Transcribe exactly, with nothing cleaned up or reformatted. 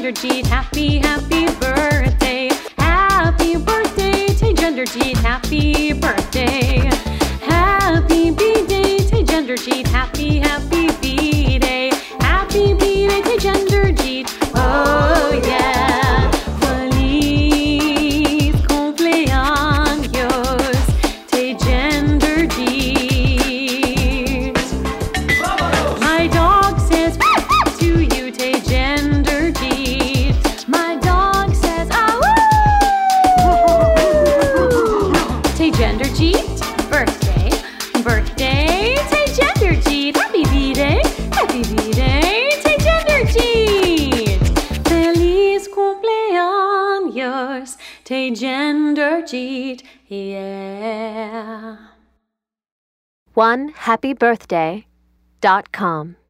Genderjeet, happy, happy birthday. Happy birthday, Tay Genderjeet, happy birthday. Happy B-Day, Tay Genderjeet, happy, happy B-Day. Happy B-Day, Tay Genderjeet, oh yeah. Feliz cumpleaños, Tay Genderjeet. My dog says to you, Tay Genderjeet. My dog says, ah woo! Tay Genderjeet, birthday, birthday, Tay Genderjeet. Happy B-Day, happy B-Day, Tay Genderjeet. Feliz cumpleaños, Tay Genderjeet, yeah. one happy birthday dot com